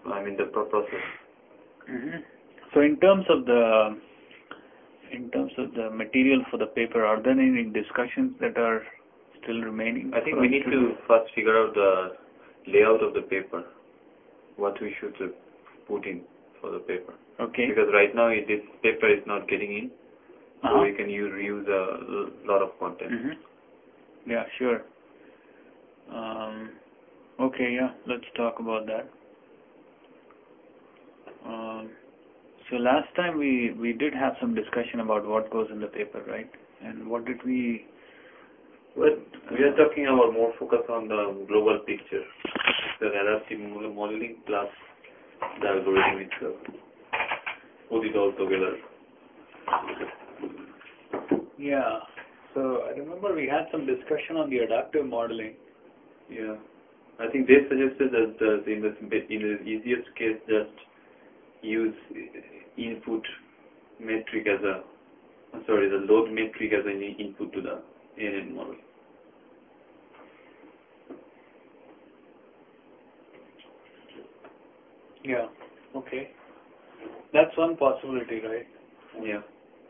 the process. So in terms of the material for the paper, are there any discussions that are still remaining? I think we need to first figure out the layout of the paper, what we should put in for the paper. Okay. Because right now this paper is not getting in, so we can reuse a lot of content. Yeah, sure. Okay, yeah, let's talk about that. So last time we did have some discussion about what goes in the paper, right? And what did we... Well, we are talking about more focus on the global picture, the adaptive modeling plus the algorithm itself. Put it all together. Yeah. So I remember we had some discussion on the adaptive modeling. Yeah. I think they suggested that in the easiest case, just use input metric as the load metric as an input to the ANN model. Yeah. Okay. That's one possibility, right? Yeah.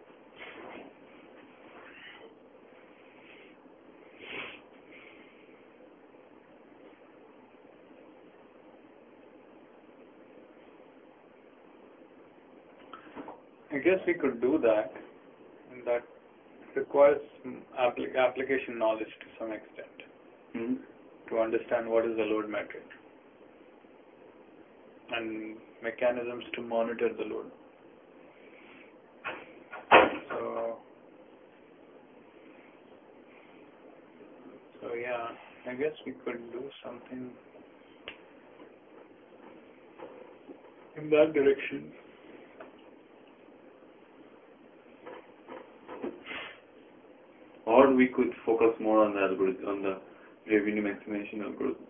I guess we could do that, and that requires application knowledge to some extent to understand what is the load metric and mechanisms to monitor the load. So yeah, I guess we could do something in that direction. Or we could focus more on the algorithm, on the revenue maximization algorithm.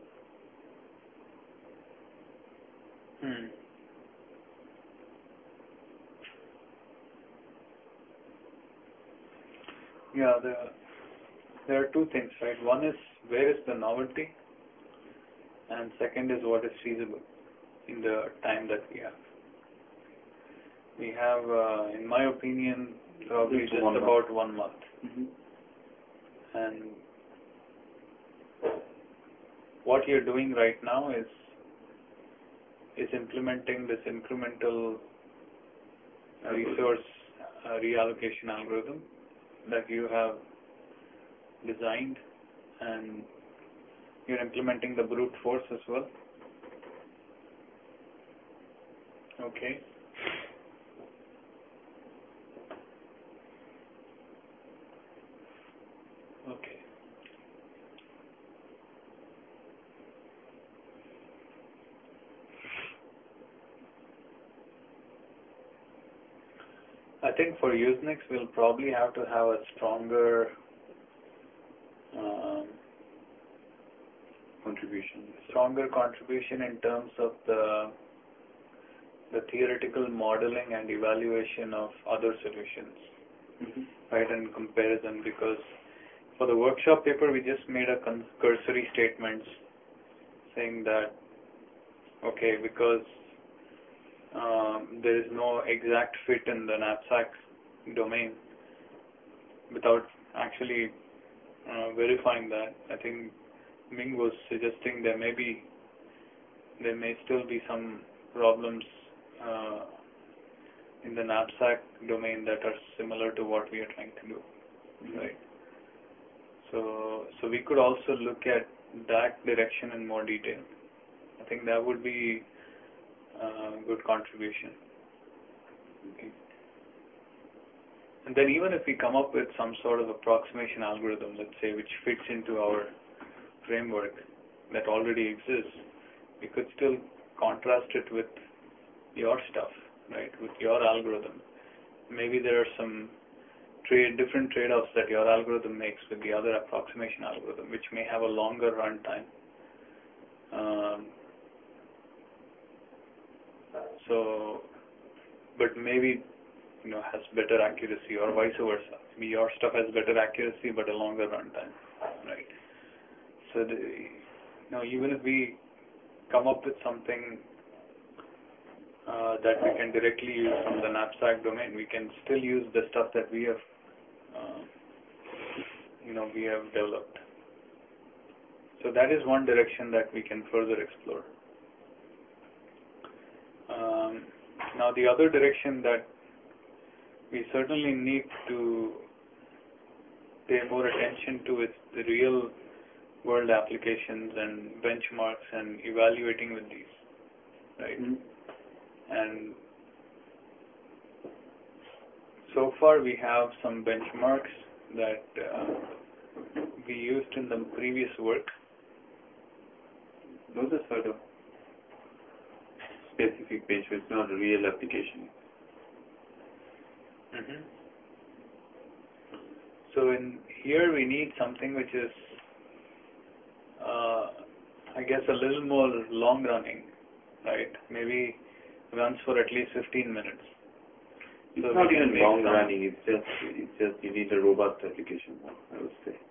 Yeah, there are two things, right? One is where is the novelty, and second is what is feasible in the time that we have. We have, in my opinion, probably just about 1 month. And what you're doing right now is implementing this incremental resource reallocation algorithm that you have designed, and you're implementing the brute force as well. Okay. Okay. I think for Usenix, we'll probably have to have a stronger contribution in terms of the theoretical modeling and evaluation of other solutions, right, and comparison, because for the workshop paper, we just made a cursory statements saying that, okay, because there is no exact fit in the knapsack domain without actually verifying that. I think Ming was suggesting there may still be some problems in the knapsack domain that are similar to what we are trying to do, right? So we could also look at that direction in more detail. I think that would be a good contribution. Okay. And then even if we come up with some sort of approximation algorithm, let's say, which fits into our framework that already exists, we could still contrast it with your stuff, right, with your algorithm. Maybe there are some different trade-offs that your algorithm makes with the other approximation algorithm, which may have a longer runtime. But maybe has better accuracy, or vice versa. Maybe your stuff has better accuracy but a longer runtime, right? So even if we come up with something that we can directly use from the knapsack domain. We can still use the stuff that we have, we have developed. So that is one direction that we can further explore. Now the other direction that we certainly need to pay more attention to is the real world applications and benchmarks and evaluating with these, right? Mm-hmm. And so far we have some benchmarks that we used in the previous work. Those are sort of specific benchmarks, not a real application. Mm-hmm. So in here we need something which is, I guess, a little more long running, right? Maybe runs for at least 15 minutes. It's So not even long running. It's just you need a robust application, I would say.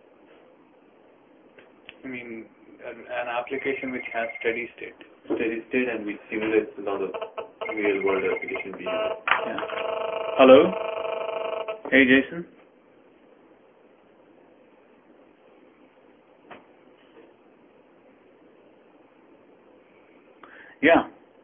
I mean, an application which has steady state. Steady state and which simulates a lot of real world application behavior. Yeah. Hello? Hey, Jason? Yeah.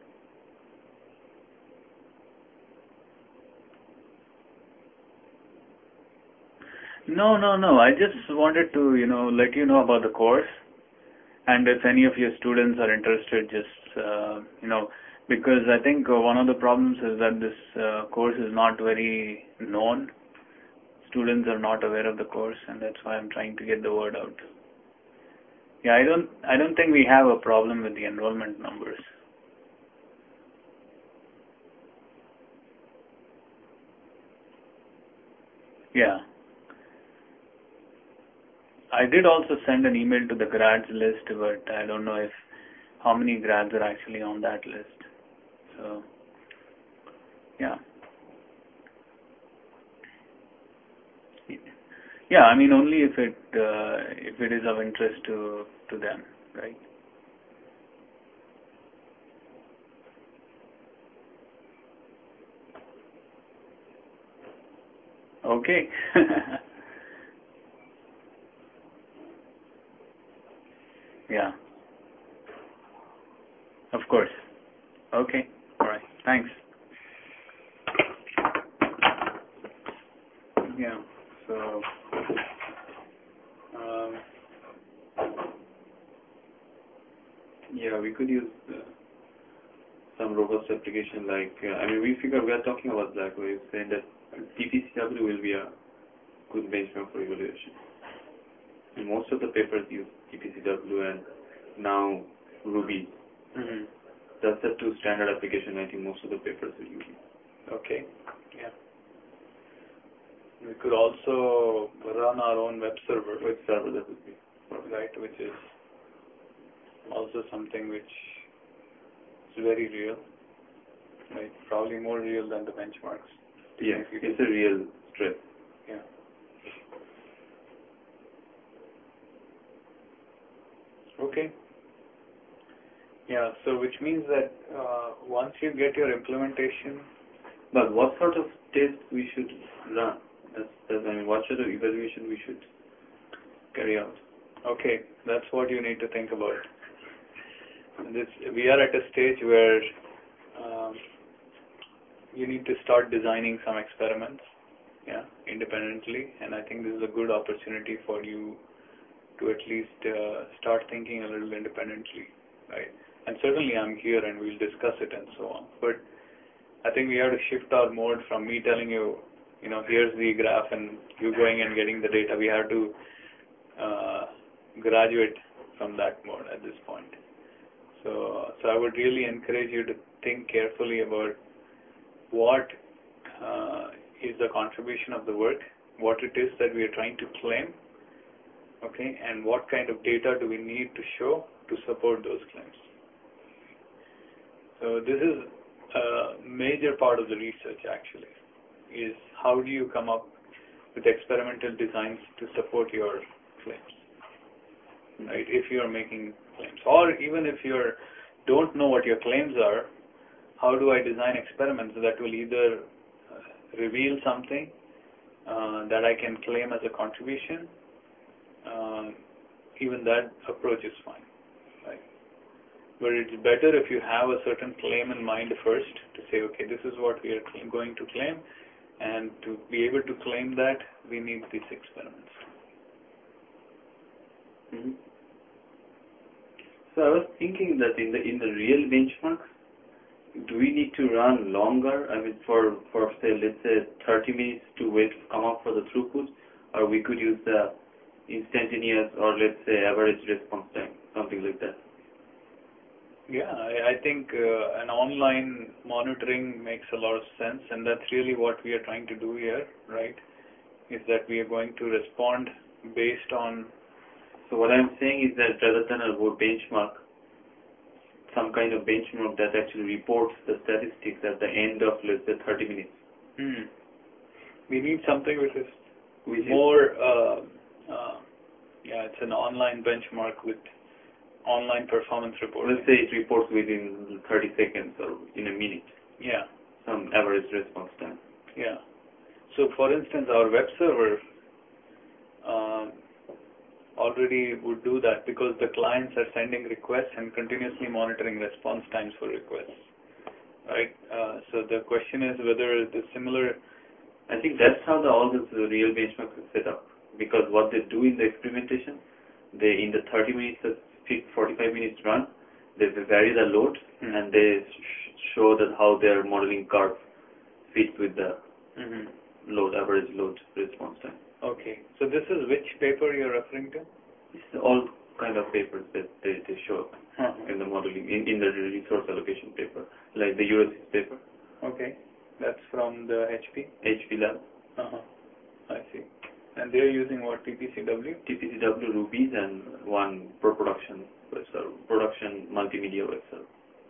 No. I just wanted to, let you know about the course. And if any of your students are interested, just, because I think one of the problems is that this course is not very known. Students are not aware of the course, and that's why I'm trying to get the word out. Yeah, I don't think we have a problem with the enrollment numbers. Yeah. I did also send an email to the grads list, but I don't know how many grads are actually on that list. So, yeah. Yeah, I mean only if it is of interest to them, right? Okay. Yeah. Of course. Okay. All right. Thanks. Yeah. So, yeah, we could use some robust application like, we are talking about that. We're saying that TPCW will be a good benchmark for evaluation. And most of the papers use TPCW and now Ruby. mm-hmm. That's the two standard application I think most of the papers are using. Okay. Yeah. We could also run our own web server. Web server, that would be perfect. Right, which is also something which is very real. Right, probably more real than the benchmarks. Yeah, it's a real stress. Yeah. Okay. Yeah, so which means that once you get your implementation... But what sort of tests we should run? What sort of evaluation we should carry out? Okay, that's what you need to think about. We are at a stage where you need to start designing some experiments, independently, and I think this is a good opportunity for you to at least start thinking a little independently, right? And certainly I'm here and we'll discuss it and so on. But I think we have to shift our mode from me telling you, here's the graph and you going and getting the data. We have to graduate from that mode at this point. So I would really encourage you to think carefully about what is the contribution of the work, what it is that we are trying to claim, okay, and what kind of data do we need to show to support those claims. So this is a major part of the research actually, is how do you come up with experimental designs to support your claims, right, if you are making claims. Or even if you don't know what your claims are, how do I design experiments that will either reveal something that I can claim as a contribution. Even that approach is fine, right? But it's better if you have a certain claim in mind first to say, okay, this is what we are going to claim, and to be able to claim that, we need these experiments. Mm-hmm. So I was thinking that in the real benchmarks, do we need to run longer? I mean, for say, let's say 30 minutes to wait to come up for the throughput, or we could use the instantaneous, or let's say average response time, something like that. Yeah, I think an online monitoring makes a lot of sense, and that's really what we are trying to do here, right? Is that we are going to respond based on. So what I'm saying is that rather than a benchmark, some kind of benchmark that actually reports the statistics at the end of, let's say, 30 minutes. We need something which is more, it's an online benchmark with online performance reporting. Let's say it reports within 30 seconds or in a minute. Yeah. Some average response time. Yeah. So, for instance, our web server already would do that because the clients are sending requests and continuously monitoring response times for requests, right? So the question is whether the similar. I think that's how all this real benchmarks is set up, because what they do in the experimentation, they in the 30 minutes, 45 minutes run, they vary the load and they show that how their modeling curve fits with the average load response time. Okay. So this is which paper you're referring to? It's all kind of papers that they show in the modeling, in the resource allocation paper, like the Eurosys paper. Okay. That's from the HP lab. I see. And they're using what, TPCW? TPCW, Rubies, and one production web server, production multimedia web server.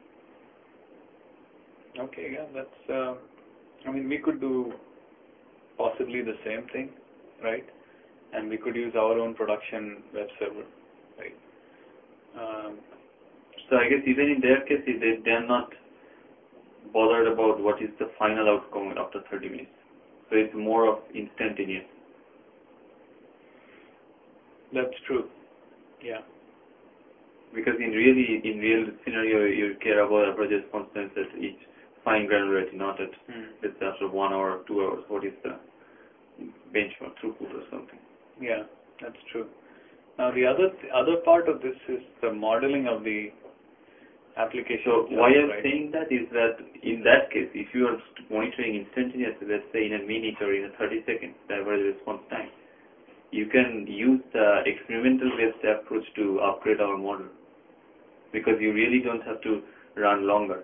Okay, yeah, that's, we could do possibly the same thing, right? And we could use our own production web server, right? So I guess even in their case, they're not bothered about what is the final outcome after 30 minutes. So it's more of instantaneous. That's true. Yeah. Because in real scenario, you care about average response times at each fine granularity, not at let's say after 1 hour, 2 hours. What is the benchmark throughput or something? Yeah, that's true. Now the other part of this is the modeling of the application. So why I'm saying that is that in that case, if you are monitoring instantaneously, let's say in a minute or in a 30 seconds, the average response time, you can use the experimental based approach to upgrade our model, because you really don't have to run longer.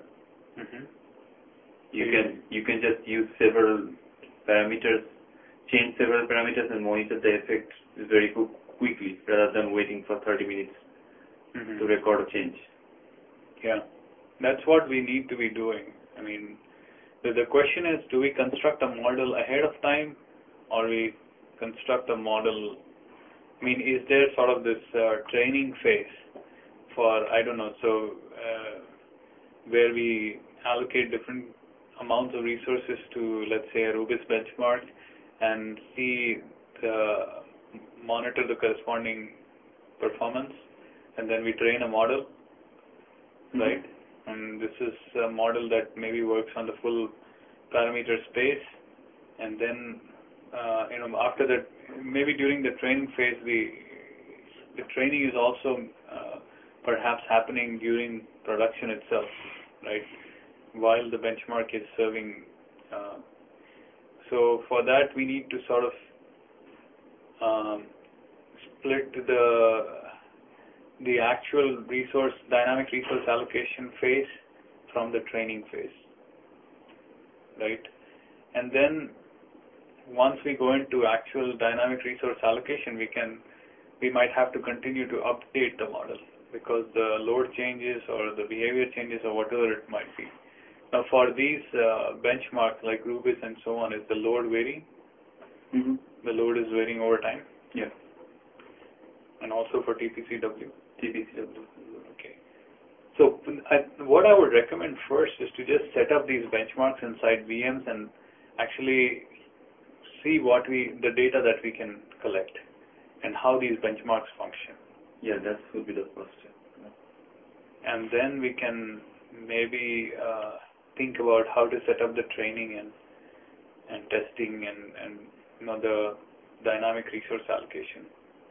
You can just use several parameters, change several parameters and monitor the effect very quickly rather than waiting for 30 minutes to record a change. Yeah, that's what we need to be doing. I mean, the question is, do we construct a model ahead of time, or we construct a model? I mean, is there sort of this training phase for, I don't know, so where we allocate different amounts of resources to, let's say, a Rubis benchmark and monitor the corresponding performance, and then we train a model, right? And this is a model that maybe works on the full parameter space, and then after that, maybe during the training phase, the training is also perhaps happening during production itself, right? While the benchmark is serving. So for that, we need to sort of split the actual dynamic resource allocation phase from the training phase, right? And then once we go into actual dynamic resource allocation, we might have to continue to update the model because the load changes or the behavior changes or whatever it might be. Now for these benchmarks like Rubis and so on, is the load varying? The load is varying over time? Yeah. And also for TPCW? TPCW. Okay. So what I would recommend first is to just set up these benchmarks inside VMs and actually see the data that we can collect and how these benchmarks function. Yeah, that would be the first step. And then we can maybe think about how to set up the training and testing and the dynamic resource allocation.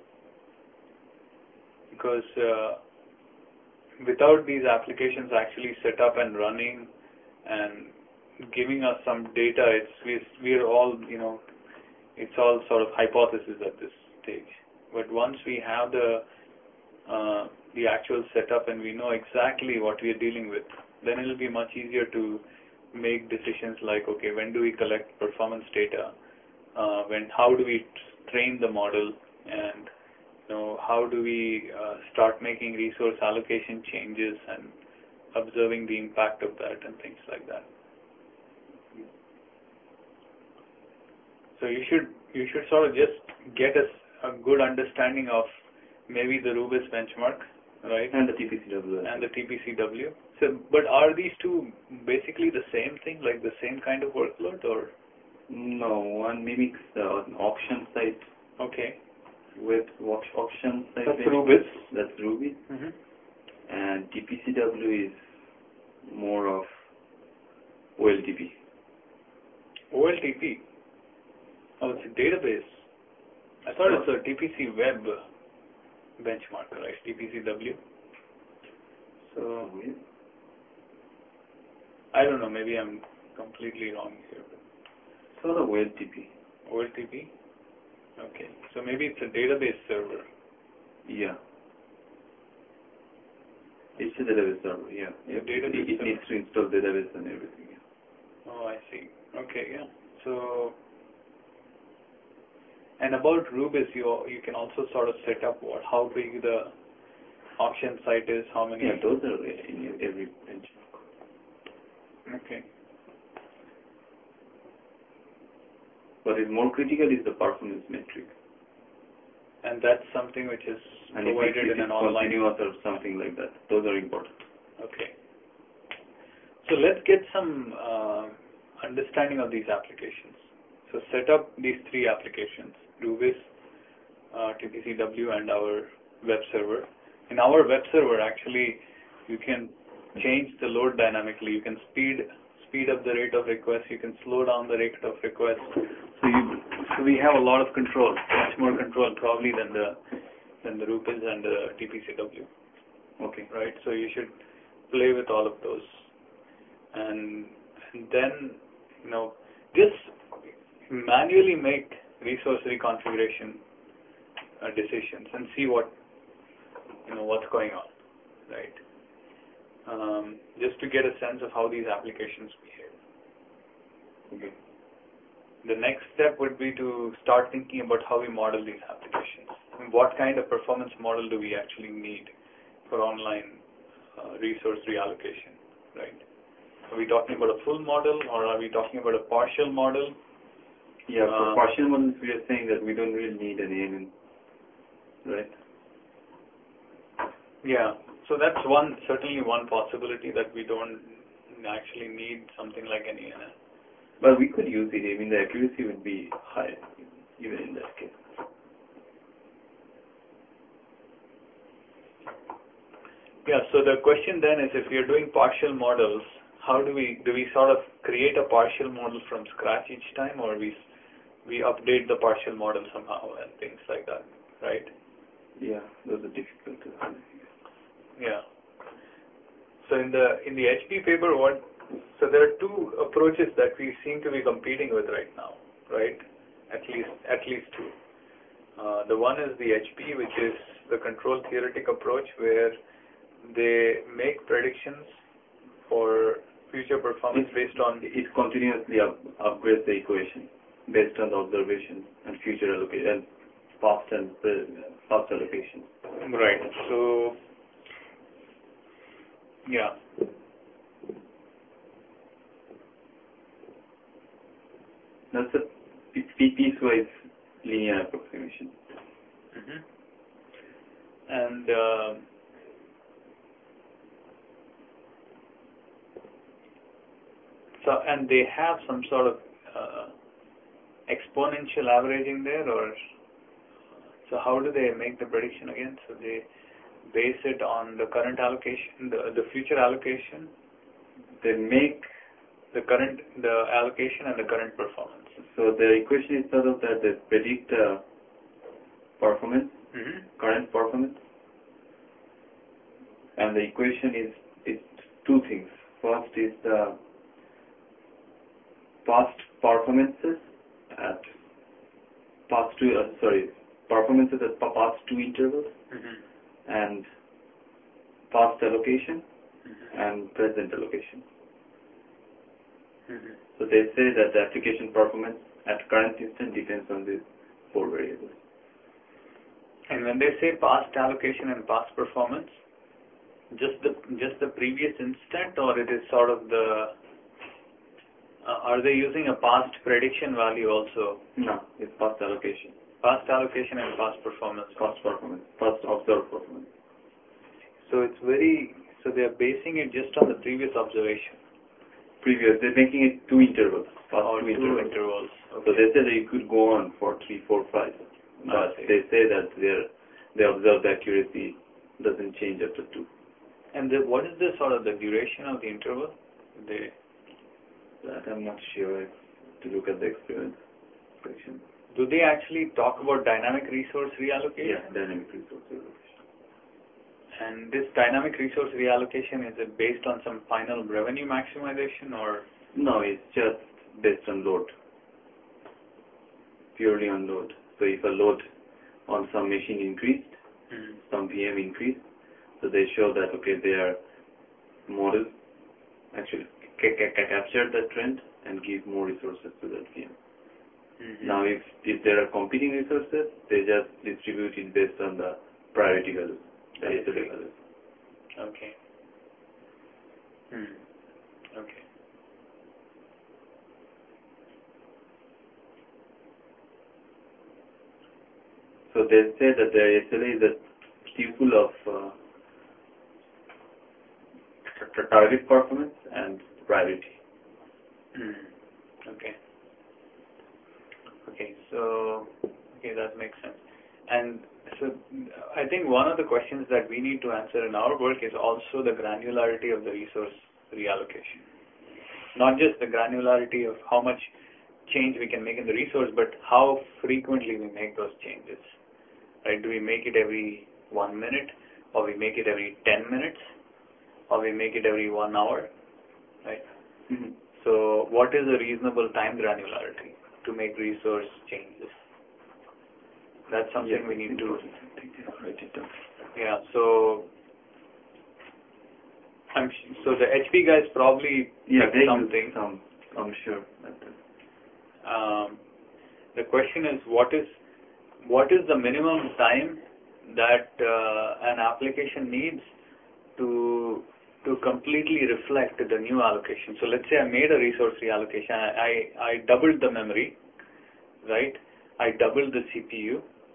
Because without these applications actually set up and running and giving us some data, we're all, it's all sort of hypothesis at this stage. But once we have the actual setup and we know exactly what we are dealing with, then it will be much easier to make decisions like, okay, when do we collect performance data? How do we train the model? And how do we start making resource allocation changes and observing the impact of that and things like that. So you should sort of just get a good understanding of maybe the Rubis benchmark, right? And the TPCW. And the TPCW. So, but are these two basically the same thing, like the same kind of workload, or? No, one mimics the auction site. Okay. With auction site. That's Rubis. That's Rubis. Mm-hmm. And TPCW is more of OLTP. OLTP? Oh, it's a database. I thought it's a TPC web benchmark, right? TPCW. So, I don't know, maybe I'm completely wrong here. Sort of OLTP. OLTP? Okay. So maybe it's a database server. Yeah. It's a database server, yeah. It needs to install database and everything. Yeah. Oh, I see. Okay, yeah. So, and about Rubis, you can also sort of set up how big the auction site is, how many... Yeah, those are in every benchmark. Okay. What is more critical is the performance metric. And that's something which is provided in an online... continuous or something like that. Those are important. Okay. So let's get some understanding of these applications. So set up these three applications, Rubis, TPCW, and our web server. In our web server, actually, you can change the load dynamically. You can speed up the rate of request. You can slow down the rate of request. So we have a lot of control, much more control probably than the Rubis and the TPCW. Okay. Right. So you should play with all of those, and then just manually make resource reconfiguration decisions and see what's going on, right? Just to get a sense of how these applications behave. Okay. The next step would be to start thinking about how we model these applications. And what kind of performance model do we actually need for online resource reallocation, right? Are we talking about a full model, or are we talking about a partial model? Yeah, for partial models, we are saying that we don't really need an ANN, right? Yeah, so that's certainly one possibility, that we don't actually need something like an ANN. But we could use it. I mean, the accuracy would be high, even in that case. Yeah, so the question then is, if we are doing partial models, how do we sort of create a partial model from scratch each time, or we update the partial model somehow and things like that, right? Yeah, those are difficult to do. Yeah. So in the HP paper, so there are two approaches that we seem to be competing with right now, right? At least two. The one is the HP, which is the control theoretic approach, where they make predictions for future performance based on... It continuously upgrades the equation based on the observation and future allocation and past allocation. Right. So, yeah. That's a piecewise linear approximation. Mm-hmm. And So, and they have some sort of exponential averaging there, or so how do they make the prediction again? So they base it on the current allocation, the future allocation. They make the allocation and the current performance. So the equation is sort of that they predict performance, current performance, and the equation is two things. First is the past performances at past two intervals, and past allocation and present allocation. So they say that the application performance at current instant depends on these four variables. And when they say past allocation and past performance, just the previous instant, or it is sort of the are they using a past prediction value also? No, it's past allocation. Past allocation and past performance. Past performance. Past observed performance. So they are basing it just on the previous observation. They're making it two intervals. Two intervals. Okay. So they say that you could go on for 3, 4, 5. But they say that their observed accuracy doesn't change after 2. And what is the sort of the duration of the interval? That I'm not sure. I have to look at the experiment. Do they actually talk about dynamic resource reallocation? Yeah, dynamic resource reallocation. And this dynamic resource reallocation, is it based on some final revenue maximization, or? No, it's just based on load. Purely on load. So if a load on some machine increased, some VM increased, so they show that, okay, their model actually captured that trend and give more resources to that VM. Now, if there are competing resources, they just distribute it based on the priority values. Okay. Okay. So they say that their SLA is a tuple of target performance and priority. Okay. Okay. So, that makes sense. And so I think one of the questions that we need to answer in our work is also the granularity of the resource reallocation. Not just the granularity of how much change we can make in the resource, but how frequently we make those changes. Right? Do we make it every 1 minute, or we make it every 10 minutes, or we make it every 1 hour? Right? So what is a reasonable time granularity to make resource changes? That's something we need to write it down. Yeah, so the HP guys probably they something. Use some, I'm sure. The question is, what is the minimum time that an application needs to completely reflect the new allocation? So let's say I made a resource reallocation. I doubled the memory, right? I doubled the CPU.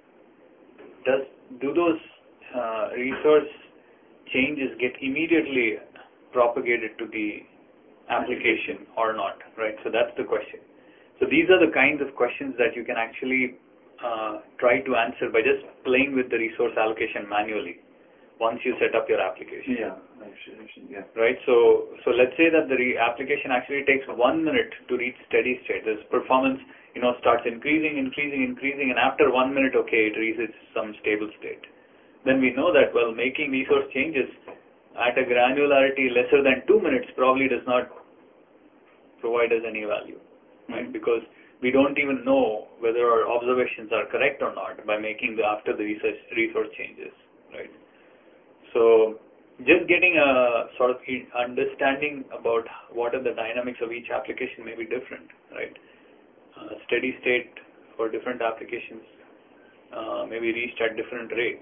Do those resource changes get immediately propagated to the application or not, right? So that's the question. So these are the kinds of questions that you can actually try to answer by just playing with the resource allocation manually once you set up your application. Yeah. Right? So let's say that the application actually takes 1 minute to reach steady state. This performance, starts increasing, and after 1 minute, okay, it reaches some stable state. Then we know that, making resource changes at a granularity lesser than 2 minutes probably does not provide us any value, right? Because we don't even know whether our observations are correct or not by making after the resource changes, right? So just getting a sort of understanding about what are the dynamics of each application may be different, right? Steady state for different applications may be reached at different rates.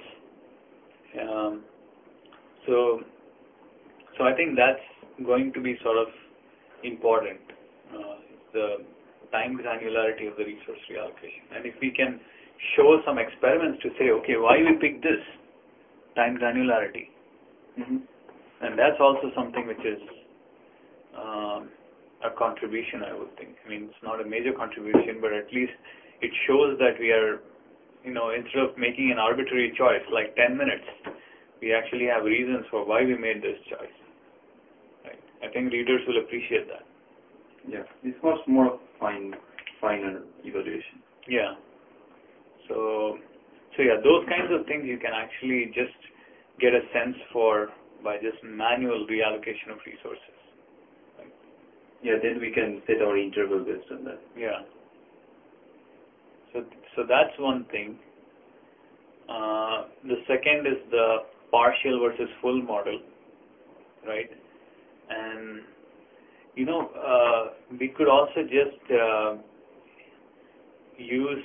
So I think that's going to be sort of important, the time granularity of the resource reallocation. And if we can show some experiments to say, okay, why we pick this time granularity, and that's also something which is a contribution, I would think. I mean, it's not a major contribution, but at least it shows that we are, instead of making an arbitrary choice, like 10 minutes, we actually have reasons for why we made this choice. Right? I think readers will appreciate that. Yeah, it's much more finer evaluation. Yeah. So yeah, those kinds of things you can actually just get a sense for by just manual reallocation of resources. Right? Yeah, then we can set our interval based on that. Yeah. So that's one thing. The second is the partial versus full model, right? And we could also just use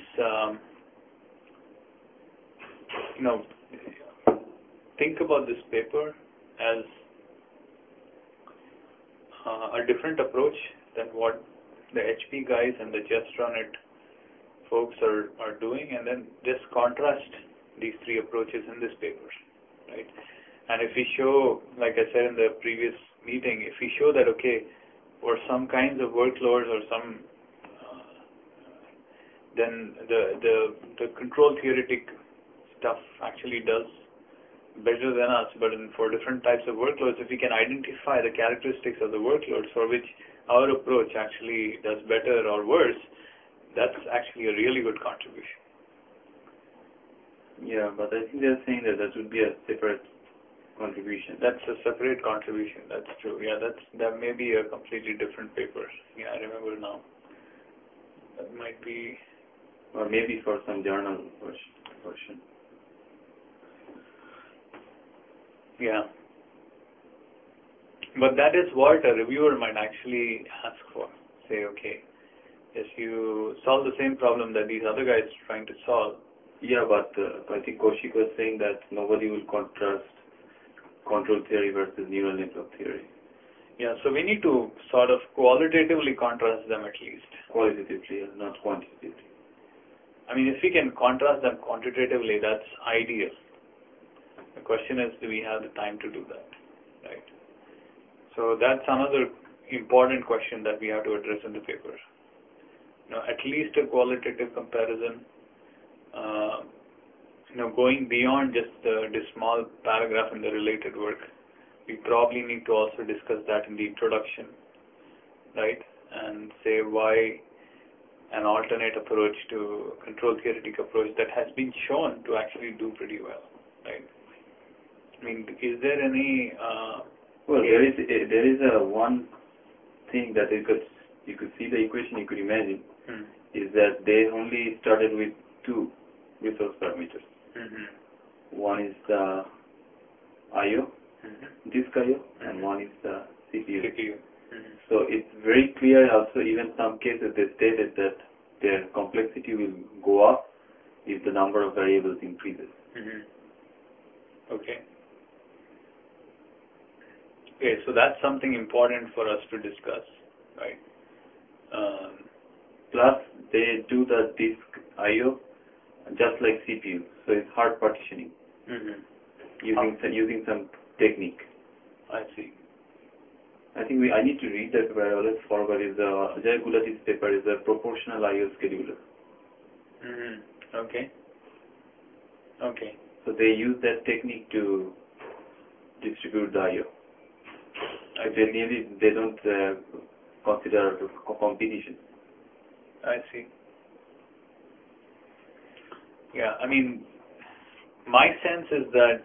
think about this paper as a different approach than what the HP guys and the Just Run It folks are doing, and then just contrast these three approaches in this paper, right? And if we show, like I said in the previous meeting, if we show that, okay, for some kinds of workloads or some, then the control theoretic stuff actually does better than us, but for different types of workloads, if we can identify the characteristics of the workloads for which our approach actually does better or worse, that's actually a really good contribution. Yeah, but I think they're saying that would be a separate contribution. That's a separate contribution. That's true. Yeah, that may be a completely different paper. Yeah, I remember now. That might be, or maybe for some journal version. Yeah. But that is what a reviewer might actually ask for. Say, okay, yes, you solve the same problem that these other guys are trying to solve. Yeah, but I think Kaushik was saying that nobody will contrast control theory versus neural network theory. Yeah, so we need to sort of qualitatively contrast them at least. Qualitatively, not quantitatively. I mean, if we can contrast them quantitatively, that's ideal. The question is, do we have the time to do that, right? So that's another important question that we have to address in the paper. At least a qualitative comparison, going beyond just the small paragraph in the related work. We probably need to also discuss that in the introduction, right? And say why an alternate approach to control theoretic approach that has been shown to actually do pretty well, right? I mean, is there any? Well, there is a one thing that you could see the equation you could imagine is that they only started with two resource parameters. One is the I/O, disk I/O, and one is the CPU. So it's very clear. Also, even some cases they stated that their complexity will go up if the number of variables increases. Okay. Okay, so that's something important for us to discuss, right? Plus, they do the disk I/O just like CPU, so it's hard partitioning using some technique. I see. I think I need to read that paper. I always forgot. Is Ajay Gulati's paper is a proportional I/O scheduler. Okay. Okay. So they use that technique to distribute the I/O. They don't consider competition. I see. Yeah, I mean, my sense is that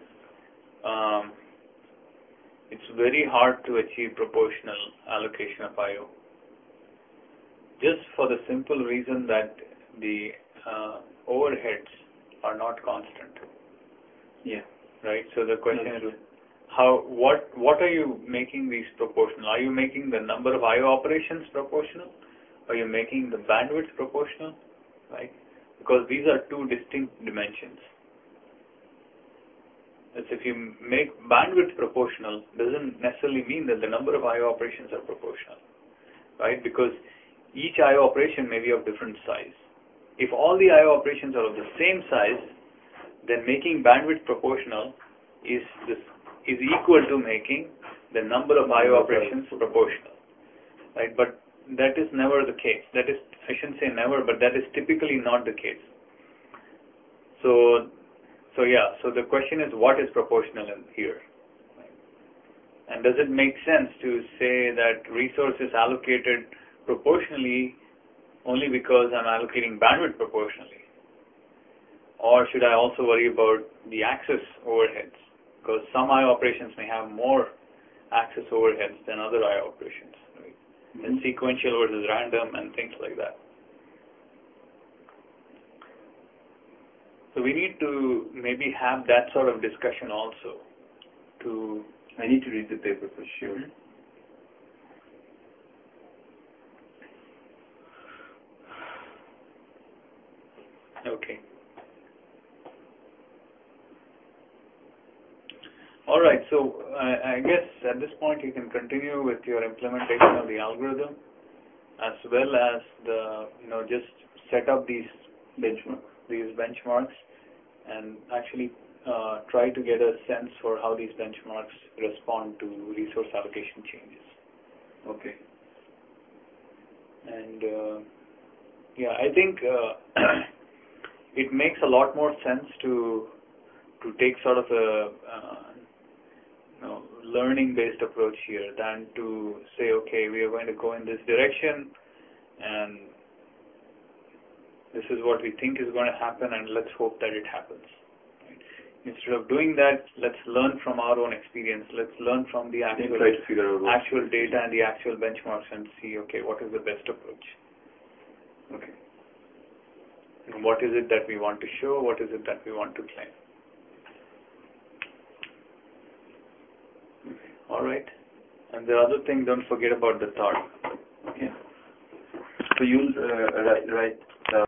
it's very hard to achieve proportional allocation of I/O. Just for the simple reason that the overheads are not constant. Yeah. Right. So the question is, what are you making these proportional? Are you making the number of I/O operations proportional? Are you making the bandwidth proportional? Right? Because these are two distinct dimensions. As if you make bandwidth proportional, doesn't necessarily mean that the number of I/O operations are proportional, right? Because each I/O operation may be of different size. If all the I/O operations are of the same size, then making bandwidth proportional is equal to making the number of I/O operations proportional, right? But that is never the case. That is, I shouldn't say never, but that is typically not the case. So the question is, what is proportional in here? And does it make sense to say that resource is allocated proportionally only because I'm allocating bandwidth proportionally? Or should I also worry about the access overheads? Because some I/O operations may have more access overheads than other I/O operations, right? Mm-hmm. And sequential versus random and things like that. So we need to maybe have that sort of discussion also. I need to read the paper for sure. Mm-hmm. Okay. All right. So I guess at this point you can continue with your implementation of the algorithm, as well as just set up these benchmarks, and actually try to get a sense for how these benchmarks respond to resource allocation changes. Okay. And I think it makes a lot more sense to take sort of a learning-based approach here than to say, okay, we are going to go in this direction, and this is what we think is going to happen, and let's hope that it happens. Right? Instead of doing that, let's learn from our own experience. Let's learn from the actual data and the actual benchmarks and see, okay, what is the best approach? Okay. And what is it that we want to show? What is it that we want to claim? All right. And the other thing, don't forget about the thought. Okay. So you'll write